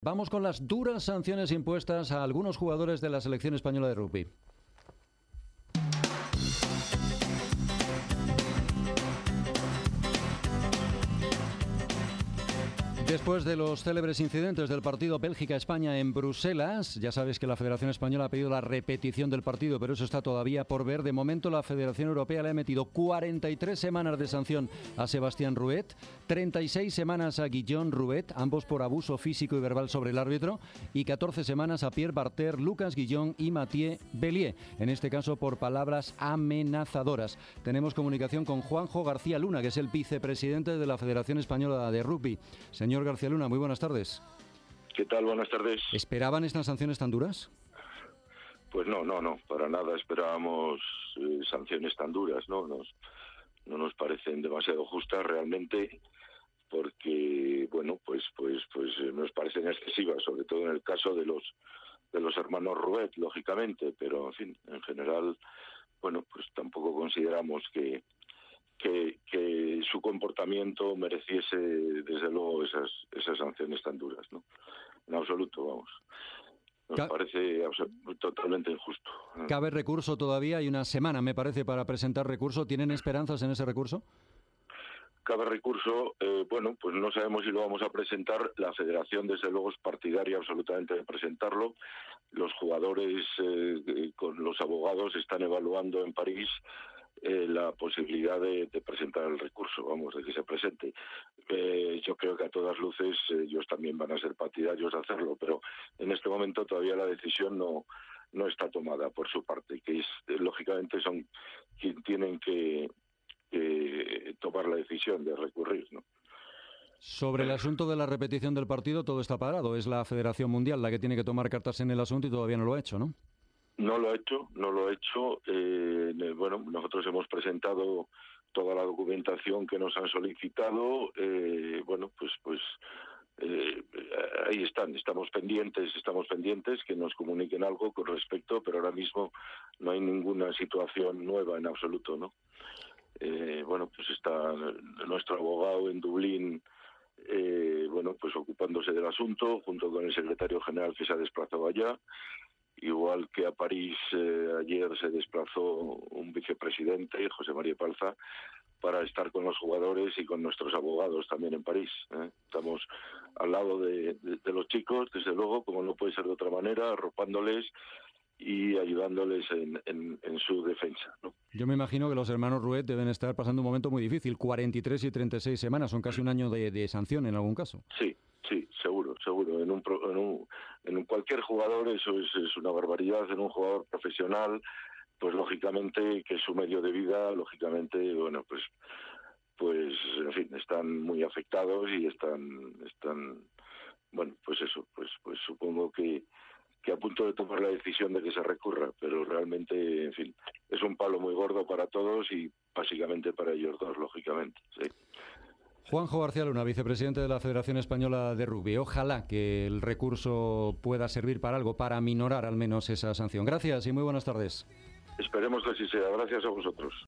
Vamos con las duras sanciones impuestas a algunos jugadores de la selección española de rugby. Después de los célebres incidentes del partido Bélgica-España en Bruselas, ya sabes que la Federación Española ha pedido la repetición del partido, pero eso está todavía por ver. De momento la Federación Europea le ha metido 43 semanas de sanción a Sebastián Ruet, 36 semanas a Guillaume Ruet, ambos por abuso físico y verbal sobre el árbitro, y 14 semanas a Pierre Barter, Lucas Guillaume y Mathieu Bellier, en este caso por palabras amenazadoras. Tenemos comunicación con Juanjo García Luna, que es el vicepresidente de la Federación Española de Rugby. Señor García Luna, muy buenas tardes. ¿Qué tal? Buenas tardes. ¿Esperaban estas sanciones tan duras? Pues no, para nada esperábamos sanciones tan duras, ¿no? No nos parecen demasiado justas realmente, porque, bueno, pues nos parecen excesivas, sobre todo en el caso de los hermanos Ruet, lógicamente, pero, en fin, en general, bueno, pues tampoco consideramos que su comportamiento mereciese, desde luego, esas sanciones tan duras, ¿no? En absoluto, vamos. Nos parece totalmente injusto. ¿Cabe recurso todavía? Hay una semana, me parece, para presentar recurso. ¿Tienen esperanzas en ese recurso? Cabe recurso, bueno, pues no sabemos si lo vamos a presentar. La Federación, desde luego, es partidaria absolutamente de presentarlo. Los jugadores con los abogados están evaluando en París la posibilidad de presentar el recurso, vamos, de que se presente. Yo creo que a todas luces ellos también van a ser partidarios de hacerlo, pero en este momento todavía la decisión no está tomada por su parte, que es, lógicamente son quienes tienen que tomar la decisión de recurrir, ¿no? Sobre el asunto de la repetición del partido, todo está parado. Es la Federación Mundial la que tiene que tomar cartas en el asunto y todavía no lo ha hecho, ¿no? No lo ha hecho. Bueno, nosotros hemos presentado toda la documentación que nos han solicitado. Bueno, pues ahí estamos pendientes que nos comuniquen algo con respecto, pero ahora mismo no hay ninguna situación nueva en absoluto, ¿no? Bueno, pues está nuestro abogado en Dublín, bueno, pues ocupándose del asunto, junto con el secretario general que se ha desplazado allá. Igual que a París ayer se desplazó un vicepresidente, José María Palza, para estar con los jugadores y con nuestros abogados también en París. Estamos al lado de los chicos, desde luego, como no puede ser de otra manera, arropándoles y ayudándoles en su defensa, ¿no? Yo me imagino que los hermanos Ruet deben estar pasando un momento muy difícil. 43 y 36 semanas, son casi un año de sanción en algún caso. Sí, seguro. En cualquier jugador eso es una barbaridad. En un jugador profesional, pues lógicamente que su medio de vida, lógicamente, bueno, pues en fin, están muy afectados y están bueno, pues eso, pues supongo que a punto de tomar la decisión de que se recurra, pero realmente, en fin, es un palo muy gordo para todos y básicamente para ellos dos, lógicamente, sí. Juanjo García Luna, vicepresidente de la Federación Española de Rugby. Ojalá que el recurso pueda servir para algo, para aminorar al menos esa sanción. Gracias y muy buenas tardes. Esperemos que así sea. Gracias a vosotros.